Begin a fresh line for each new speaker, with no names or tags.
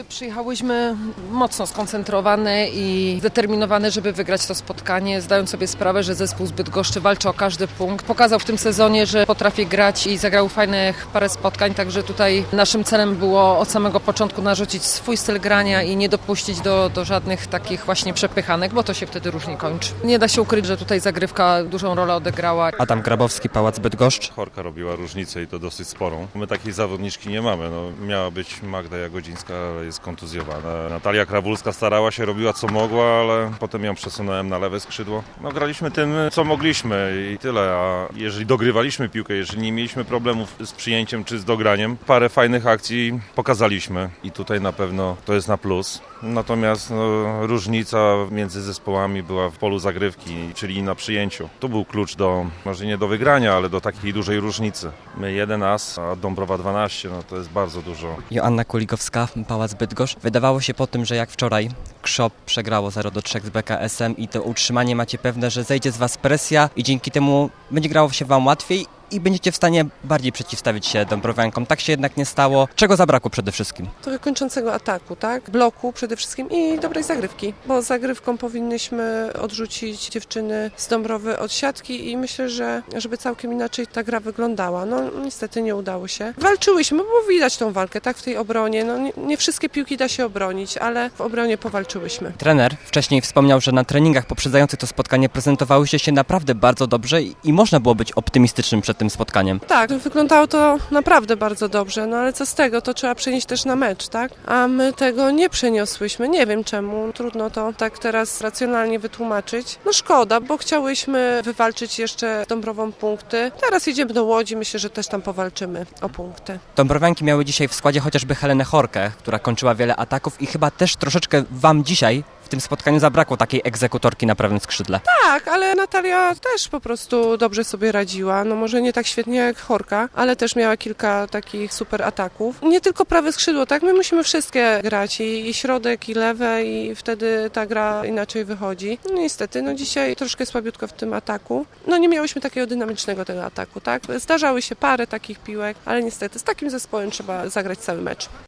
Przyjechałyśmy mocno skoncentrowane i zdeterminowane, żeby wygrać to spotkanie, zdając sobie sprawę, że zespół z Bydgoszczy walczy o każdy punkt. Pokazał w tym sezonie, że potrafi grać i zagrał fajnych parę spotkań, także tutaj naszym celem było od samego początku narzucić swój styl grania i nie dopuścić do żadnych takich właśnie przepychanek, bo to się wtedy różnie kończy. Nie da się ukryć, że tutaj zagrywka dużą rolę odegrała.
Adam Grabowski, Pałac Bydgoszcz.
Horka robiła różnicę i to dosyć sporą. My takiej zawodniczki nie mamy. Miała być Magda Jagodzińska, ale jest kontuzjowana. Natalia Krawulska starała się, robiła co mogła, ale potem ją przesunąłem na lewe skrzydło. Graliśmy tym, co mogliśmy i tyle. A jeżeli dogrywaliśmy piłkę, jeżeli nie mieliśmy problemów z przyjęciem czy z dograniem, parę fajnych akcji pokazaliśmy i tutaj na pewno to jest na plus. Natomiast różnica między zespołami była w polu zagrywki, czyli na przyjęciu. To był klucz może nie do wygrania, ale do takiej dużej różnicy. My 1 as, a Dąbrowa 12, to jest bardzo dużo.
Joanna Kuligowska, Pałac Bydgoszcz. Wydawało się po tym, że jak wczoraj Krzop przegrało 0-3 z BKS-em i to utrzymanie macie pewne, że zejdzie z was presja i dzięki temu będzie grało się wam łatwiej i będziecie w stanie bardziej przeciwstawić się Dąbrowiankom. Tak się jednak nie stało. Czego zabrakło przede wszystkim?
Trochę kończącego ataku, tak? Bloku przede wszystkim i dobrej zagrywki, bo zagrywką powinnyśmy odrzucić dziewczyny z Dąbrowy od siatki i myślę, że żeby całkiem inaczej ta gra wyglądała. Niestety nie udało się. Walczyłyśmy, bo widać tą walkę, tak? W tej obronie. Nie wszystkie piłki da się obronić, ale w obronie powalczyłyśmy.
Trener wcześniej wspomniał, że na treningach poprzedzających to spotkanie prezentowałyście się naprawdę bardzo dobrze i można było być optymistycznym przed tym spotkaniem.
Tak, wyglądało to naprawdę bardzo dobrze, ale co z tego, to trzeba przenieść też na mecz, tak? A my tego nie przeniosłyśmy, nie wiem czemu, trudno to tak teraz racjonalnie wytłumaczyć. Szkoda, bo chciałyśmy wywalczyć jeszcze Dąbrową punkty. Teraz idziemy do Łodzi, myślę, że też tam powalczymy o punkty.
Dąbrowianki miały dzisiaj w składzie chociażby Helenę Horkę, która kończyła wiele ataków i chyba też troszeczkę wam dzisiaj w tym spotkaniu zabrakło takiej egzekutorki na prawym skrzydle.
Tak, ale Natalia też po prostu dobrze sobie radziła. Może nie tak świetnie jak Horka, ale też miała kilka takich super ataków. Nie tylko prawe skrzydło, tak? My musimy wszystkie grać i środek, i lewe i wtedy ta gra inaczej wychodzi. Niestety, dzisiaj troszkę słabiutko w tym ataku. Nie miałyśmy takiego dynamicznego tego ataku, tak? Zdarzały się parę takich piłek, ale niestety z takim zespołem trzeba zagrać cały mecz.